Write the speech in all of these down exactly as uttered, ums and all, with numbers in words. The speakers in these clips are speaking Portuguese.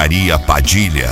Tabacaria Padilha.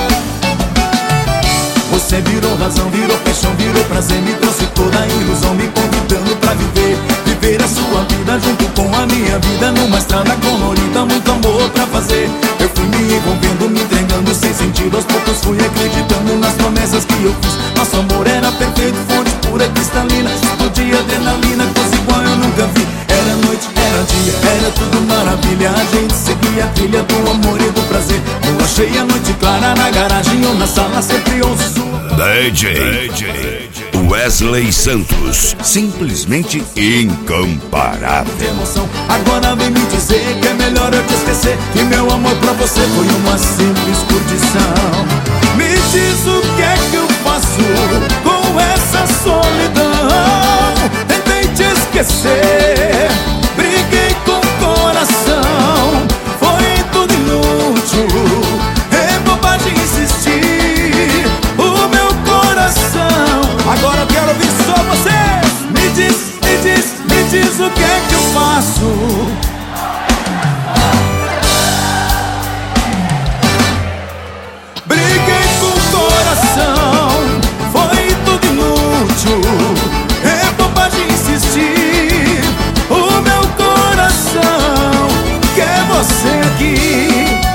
Você virou razão, virou paixão, virou prazer, me trouxe toda a ilusão, me convidando pra viver, viver a sua vida junto com a minha vida, numa estrada colorida, muito amor pra fazer. Eu fui me envolvendo, me entregando sem sentido, aos poucos fui acreditando nas promessas que eu fiz. Nosso amor era perfeito, fonte pura cristalina, explodia adrenalina, coisa igual eu nunca vi. Era noite, era dia, era tudo maravilha, a gente seguia a trilha do amor e do prazer. Lua cheia, noite clara, na garagem ou na sala, sempre ouço sua D J, D J Wesley Santos, simplesmente incomparável. emoção. Agora vem me dizer que é melhor eu te esquecer, que meu amor pra você foi uma simples curtição. Me diz o que é que eu faço com essa solidão. Tentei te esquecer, briguei com o coração, foi tudo inútil, é bobagem insistir. O meu coração, agora eu quero ouvir só vocês. Me diz, me diz, me diz o que é que eu faço. Briguei com o coração, foi tudo inútil, é bobagem insistir. O meu coração quer você aqui.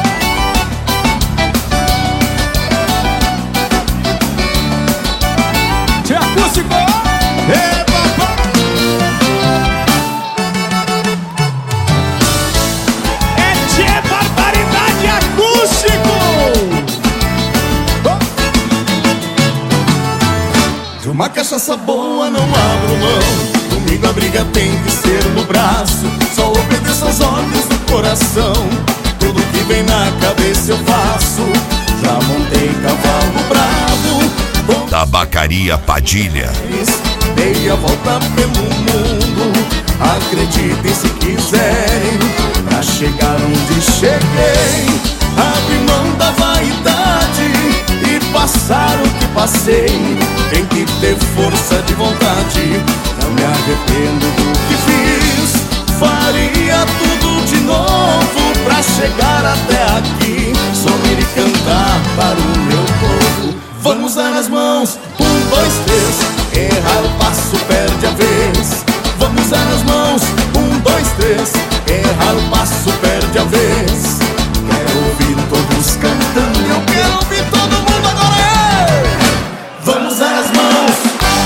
Tia Acústico! É, papai! É Tchê Barbaridade Acústico! De uma cachaça boa não abro mão, comigo a briga tem que ser no braço. Só obedeço aos ordens do coração, tudo que vem na cabeça eu faço. Já montei cavalo bravo, Tabacaria Padilha. dei a volta pelo mundo, acreditem se quiserem, pra chegar onde cheguei. Abri mão da vaidade e passar o que passei. Tem que ter força de vontade, não me arrependo do que fiz. Faria tudo de novo pra chegar até aqui, sorrir e cantar para o meu povo. Vamos dar as mãos, um, dois, três, errar o passo perde a vez. Vamos dar as mãos, um, dois, três, errar o passo perde a vez. Quero ouvir todos cantando, eu quero ouvir todo mundo agora. É! Vamos dar as mãos,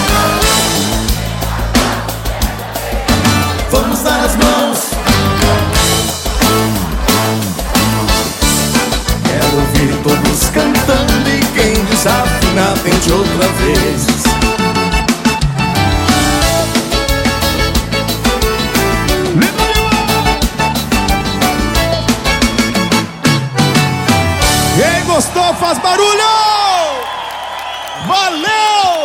vamos dar as mãos. Quero ouvir todos cantando e quem desafina tente outra vez. Quem gostou faz barulho! Valeu!